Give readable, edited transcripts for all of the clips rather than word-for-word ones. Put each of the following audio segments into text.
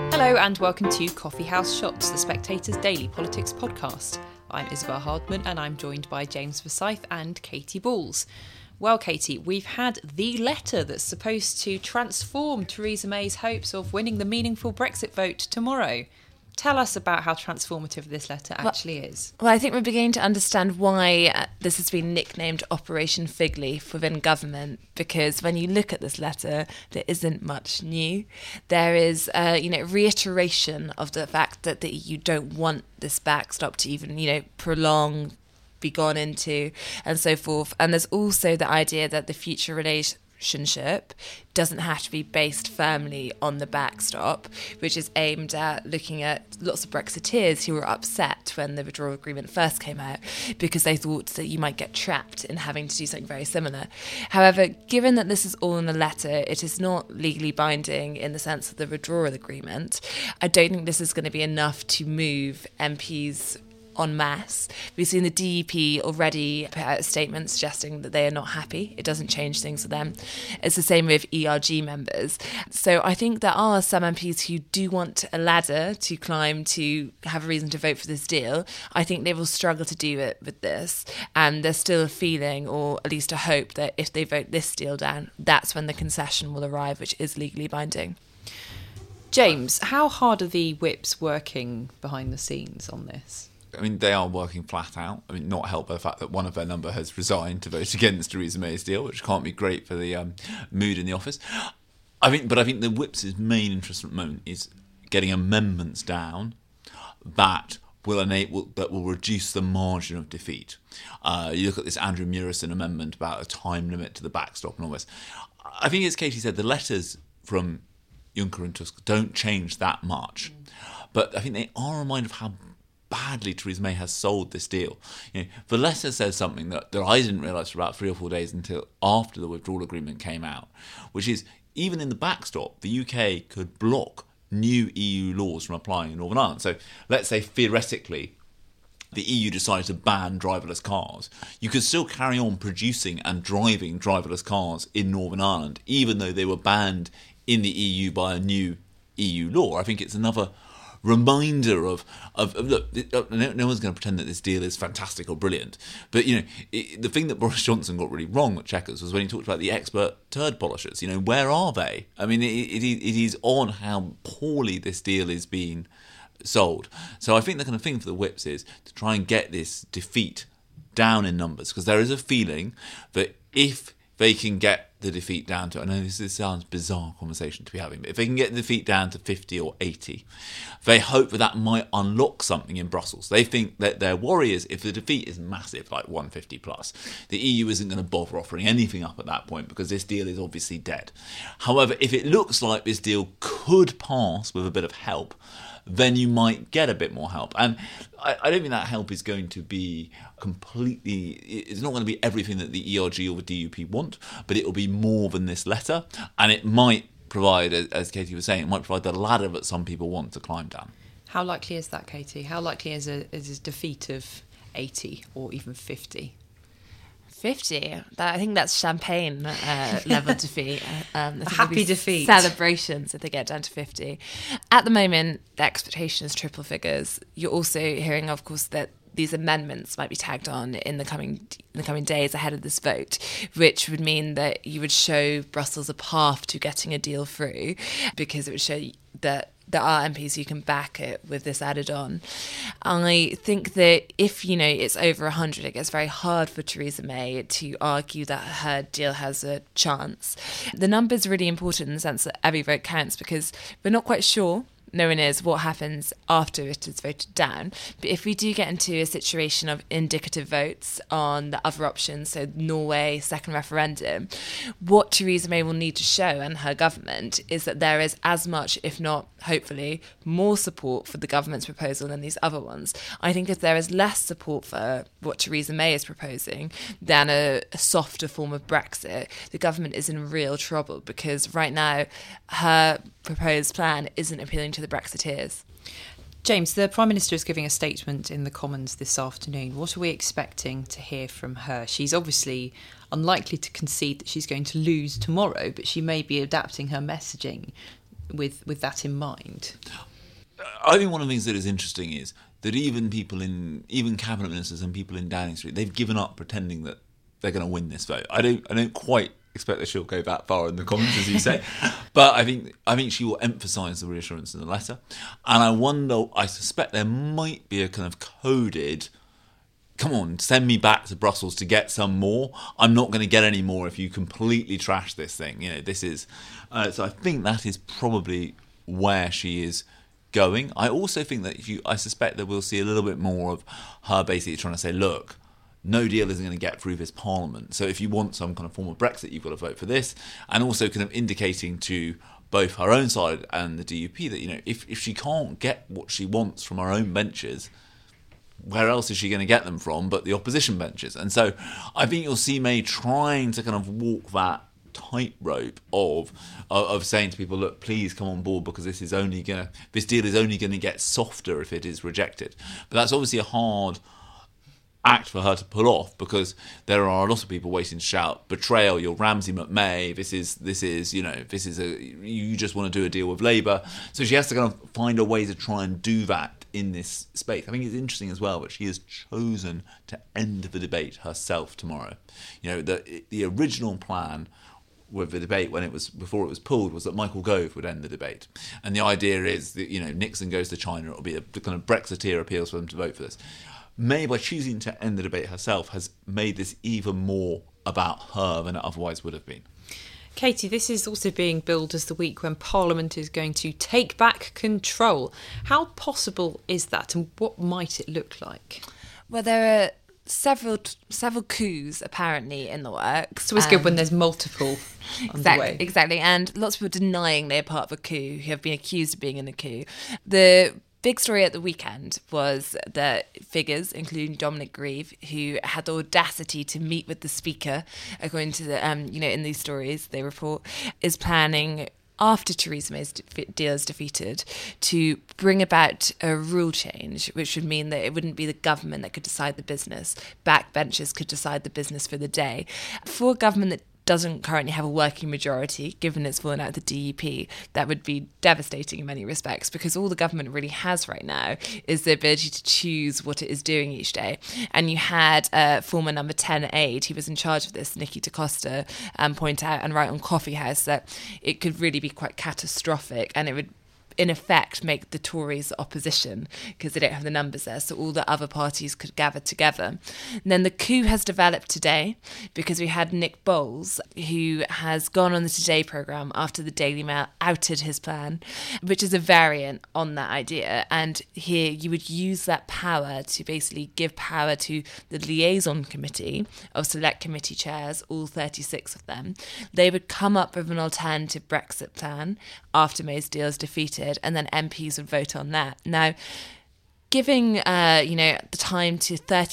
Hello and welcome to Coffee House Shots, the Spectator's daily politics podcast. I'm Isabel Hardman and I'm joined by James Forsyth and Katy Balls. Well, Katy, we've had the letter that's supposed to transform Theresa May's hopes of winning the meaningful Brexit vote tomorrow. Tell us about how transformative this letter actually is. Well, I think we're beginning to understand why this has been nicknamed Operation Fig Leaf within government, because when you look at this letter, there isn't much new. There is, reiteration of the fact that the EU don't want this backstop to even, prolong, be gone into, and so forth. And there's also the idea that the future relationship doesn't have to be based firmly on the backstop, which is aimed at looking at lots of Brexiteers who were upset when the withdrawal agreement first came out because they thought that you might get trapped in having to do something very similar. However, given that this is all in a letter, it is not legally binding in the sense of the withdrawal agreement. I don't think this is going to be enough to move MPs en masse. We've seen the DUP already put out a statement suggesting that they are not happy. It doesn't change things for them. It's the same with ERG members. So I think there are some MPs who do want a ladder to climb to have a reason to vote for this deal. I think they will struggle to do it with this. And there's still a feeling, or at least a hope, that if they vote this deal down, that's when the concession will arrive, which is legally binding. James, how hard are the whips working behind the scenes on this? I mean, they are working flat out. I mean, not helped by the fact that one of their number has resigned to vote against Theresa May's deal, which can't be great for the mood in the office. I think the Whips' main interest at the moment is getting amendments down that will reduce the margin of defeat. You look at this Andrew Murison amendment about a time limit to the backstop and all this. I think, as Katy said, the letters from Juncker and Tusk don't change that much, but I think they are a reminder of how badly Theresa May has sold this deal. The letter says something that I didn't realise for about 3 or 4 days until after the withdrawal agreement came out, which is even in the backstop, the UK could block new EU laws from applying in Northern Ireland. So let's say theoretically the EU decided to ban driverless cars. You could still carry on producing and driving driverless cars in Northern Ireland, even though they were banned in the EU by a new EU law. I think it's another reminder of look, no one's going to pretend that this deal is fantastic or brilliant, but the thing that Boris Johnson got really wrong at Chequers was when he talked about the expert turd polishers. Where are they? I mean, it is on how poorly this deal is being sold. So I think the kind of thing for the Whips is to try and get this defeat down in numbers, because there is a feeling that if they can get the defeat down to, I know this sounds bizarre conversation to be having, but if they can get the defeat down to 50 or 80, they hope that might unlock something in Brussels. They think that their worry is if the defeat is massive, like 150 plus, the EU isn't going to bother offering anything up at that point because this deal is obviously dead. However, if it looks like this deal could pass with a bit of help, then you might get a bit more help. And I don't think that help is going to be completely, it's not going to be everything that the ERG or the DUP want, but it will be more than this letter. And it might provide, as Katy was saying, it might provide the ladder that some people want to climb down. How likely is that, Katy? How likely is a defeat of 80 or even 50? 50. I think that's champagne level defeat. A happy defeat. Celebrations if they get down to 50. At the moment, the expectation is triple figures. You're also hearing, of course, that these amendments might be tagged on in the coming days ahead of this vote, which would mean that you would show Brussels a path to getting a deal through, because it would show that there are MPs who can back it with this added on. I think that if, it's over 100, it gets very hard for Theresa May to argue that her deal has a chance. The number's really important in the sense that every vote counts, because we're not quite sure, no one is, what happens after it is voted down. But if we do get into a situation of indicative votes on the other options, so Norway, second referendum, what Theresa May will need to show, and her government, is that there is as much, if not, hopefully, more support for the government's proposal than these other ones. I think if there is less support for what Theresa May is proposing than a softer form of Brexit, the government is in real trouble, because right now her proposed plan isn't appealing to the Brexiteers. James, the Prime Minister is giving a statement in the Commons this afternoon. What are we expecting to hear from her? She's obviously unlikely to concede that she's going to lose tomorrow, but she may be adapting her messaging. with that in mind? I think one of the things that is interesting is that even cabinet ministers and people in Downing Street, they've given up pretending that they're going to win this vote. I don't quite expect that she'll go that far in the Commons, as you say, but I think she will emphasise the reassurance in the letter, and I suspect there might be a kind of coded, come on, send me back to Brussels to get some more. I'm not going to get any more if you completely trash this thing. This is so I think that is probably where she is going. I also think that I suspect that we'll see a little bit more of her basically trying to say, look, no deal isn't going to get through this Parliament. So if you want some kind of form of Brexit, you've got to vote for this. And also kind of indicating to both her own side and the DUP that, if she can't get what she wants from her own benches, where else is she going to get them from but the opposition benches? And so I think you'll see May trying to kind of walk that tightrope of saying to people, look, please come on board, because this deal is only going to get softer if it is rejected. But that's obviously a hard act for her to pull off, because there are a lot of people waiting to shout, betrayal, you're Ramsay McMay, you just want to do a deal with Labour. So she has to kind of find a way to try and do that in this space. I think it's interesting as well that she has chosen to end the debate herself tomorrow. The original plan with the debate before it was pulled was that Michael Gove would end the debate, and the idea is that Nixon goes to China, it'll be a kind of Brexiteer appeals for them to vote for this. May, by choosing to end the debate herself, has made this even more about her than it otherwise would have been. Katie, this is also being billed as the week when Parliament is going to take back control. How possible is that, and what might it look like? Well, there are several coups apparently in the works. It's always good when there's multiple underway. Exactly, and lots of people denying they're part of a coup, who have been accused of being in a coup. The big story at the weekend was that figures, including Dominic Grieve, who had the audacity to meet with the Speaker, according to the in these stories they report, is planning, after Theresa May's deal is defeated, to bring about a rule change, which would mean that it wouldn't be the government that could decide the business. Backbenchers could decide the business for the day. For a government that doesn't currently have a working majority, given it's fallen out of the DUP, that would be devastating in many respects, because all the government really has right now is the ability to choose what it is doing each day. And you had former number 10 aide who was in charge of this, Nikki DaCosta, point out and write on Coffee House that it could really be quite catastrophic, and it would in effect make the Tories opposition, because they don't have the numbers there, so all the other parties could gather together. And then the coup has developed today, because we had Nick Bowles, who has gone on the Today programme after the Daily Mail outed his plan, which is a variant on that idea. And here you would use that power to basically give power to the liaison committee of select committee chairs, all 36 of them. They would come up with an alternative Brexit plan after May's deal is defeated, and then MPs would vote on that. Now, giving the time to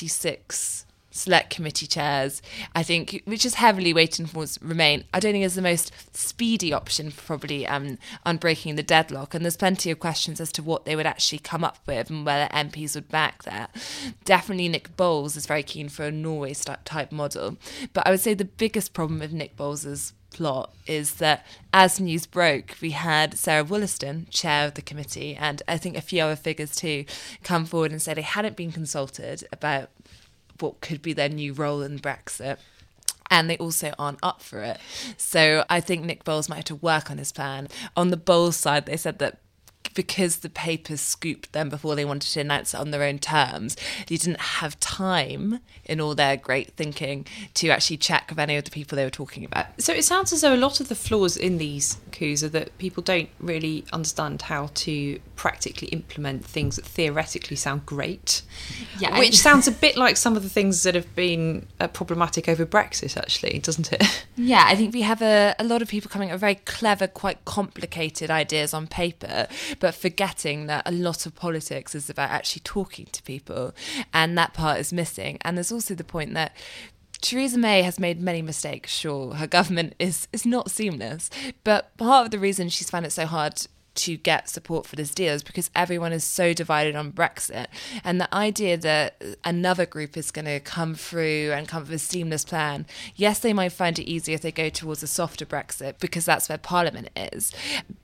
36 select committee chairs, I think, which is heavily weighted towards Remain, I don't think is the most speedy option for probably unbreaking the deadlock. And there's plenty of questions as to what they would actually come up with and whether MPs would back that. Definitely Nick Bowles is very keen for a Norway-type model. But I would say the biggest problem with Nick Bowles's plot is that as news broke, we had Sarah Wollaston, chair of the committee, and I think a few other figures too, come forward and say they hadn't been consulted about what could be their new role in Brexit, and they also aren't up for it. So I think Nick Bowles might have to work on his plan. On the Bowles side, they said that because the papers scooped them before they wanted to announce it on their own terms, they didn't have time in all their great thinking to actually check with any of the people they were talking about. So it sounds as though a lot of the flaws in these coups are that people don't really understand how to practically implement things that theoretically sound great, which sounds a bit like some of the things that have been problematic over Brexit, actually, doesn't it? Yeah, I think we have a lot of people coming up with very clever, quite complicated ideas on paper, but forgetting that a lot of politics is about actually talking to people, and that part is missing. And there's also the point that Theresa May has made many mistakes, sure. Her government is not seamless, but part of the reason she's found it so hard to get support for this deal is because everyone is so divided on Brexit, and the idea that another group is going to come through and come with a seamless plan, yes, they might find it easier if they go towards a softer Brexit because that's where Parliament is, but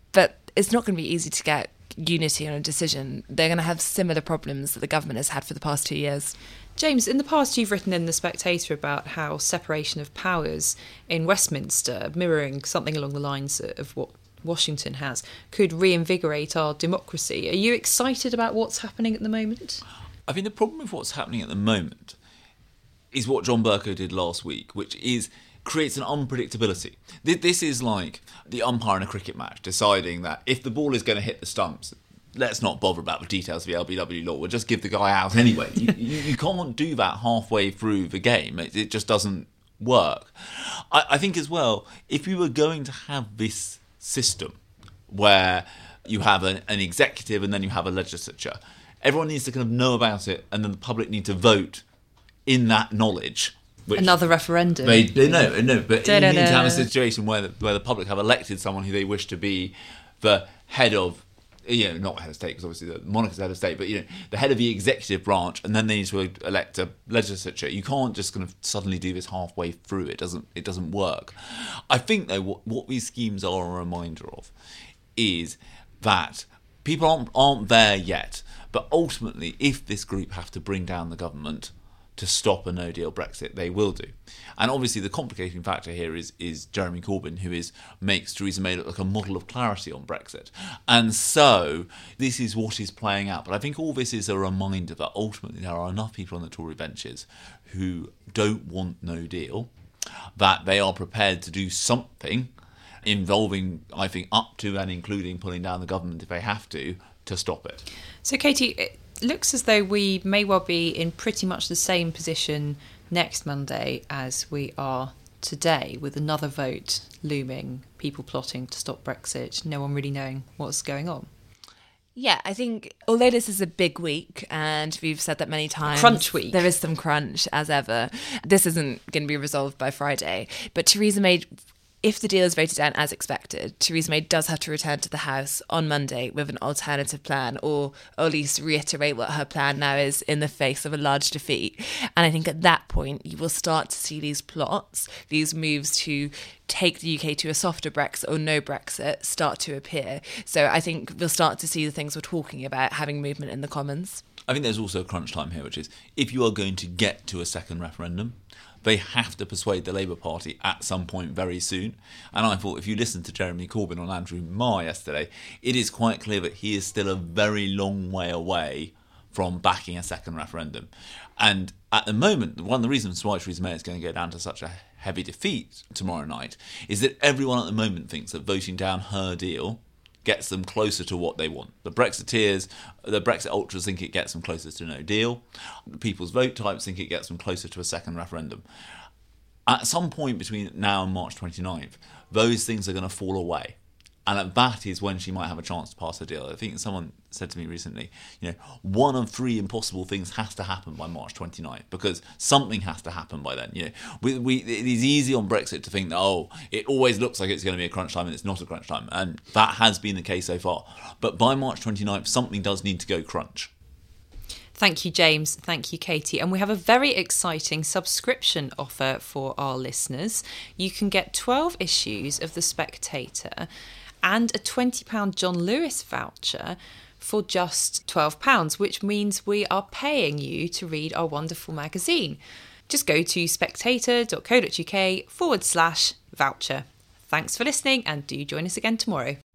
it's not going to be easy to get unity on a decision. They're going to have similar problems that the government has had for the past 2 years. James, in the past you've written in The Spectator about how separation of powers in Westminster, mirroring something along the lines of what Washington has, could reinvigorate our democracy. Are you excited about what's happening at the moment? I think the problem with what's happening at the moment is what John Bercow did last week, which is creates an unpredictability. This is like the umpire in a cricket match deciding that if the ball is going to hit the stumps, let's not bother about the details of the LBW law. We'll just give the guy out anyway. You can't do that halfway through the game. It just doesn't work. I think as well, if we were going to have this system where you have an executive and then you have a legislature, everyone needs to kind of know about it, and then the public need to vote in that knowledge. Another referendum. No, but you need to have a situation where the public have elected someone who they wish to be the head of, not head of state, because obviously the monarch is the head of state, but the head of the executive branch, and then they need to elect a legislature. You can't just kind of suddenly do this halfway through. It doesn't work. I think though what these schemes are a reminder of is that people aren't there yet, but ultimately, if this group have to bring down the government to stop a no-deal Brexit, they will do. And obviously the complicating factor here is Jeremy Corbyn, who makes Theresa May look like a model of clarity on Brexit. And so this is what is playing out. But I think all this is a reminder that ultimately there are enough people on the Tory benches who don't want no deal, that they are prepared to do something involving, I think, up to and including pulling down the government if they have to stop it. So Katie, it looks as though we may well be in pretty much the same position next Monday as we are today, with another vote looming, people plotting to stop Brexit, no one really knowing what's going on. Yeah, I think although this is a big week, and we've said that many times, crunch week, there is some crunch as ever. This isn't going to be resolved by Friday, but Theresa May, if the deal is voted down as expected, Theresa May does have to return to the House on Monday with an alternative plan, or at least reiterate what her plan now is in the face of a large defeat. And I think at that point, you will start to see these plots, these moves to take the UK to a softer Brexit or no Brexit start to appear. So I think we'll start to see the things we're talking about having movement in the Commons. I think there's also a crunch time here, which is if you are going to get to a second referendum, they have to persuade the Labour Party at some point very soon. And I thought if you listen to Jeremy Corbyn on Andrew Marr yesterday, it is quite clear that he is still a very long way away from backing a second referendum. And at the moment, one of the reasons why Theresa May is going to go down to such a heavy defeat tomorrow night is that everyone at the moment thinks that voting down her deal gets them closer to what they want. The Brexiteers, the Brexit ultras think it gets them closer to no deal. The People's Vote types think it gets them closer to a second referendum. At some point between now and March 29th, those things are going to fall away. And that is when she might have a chance to pass a deal. I think someone said to me recently, one of three impossible things has to happen by March 29th, because something has to happen by then. It is easy on Brexit to think that, it always looks like it's going to be a crunch time and it's not a crunch time. And that has been the case so far. But by March 29th, something does need to go crunch. Thank you, James. Thank you, Katie. And we have a very exciting subscription offer for our listeners. You can get 12 issues of The Spectator and a £20 John Lewis voucher for just £12, which means we are paying you to read our wonderful magazine. Just go to spectator.co.uk/voucher. Thanks for listening, and do join us again tomorrow.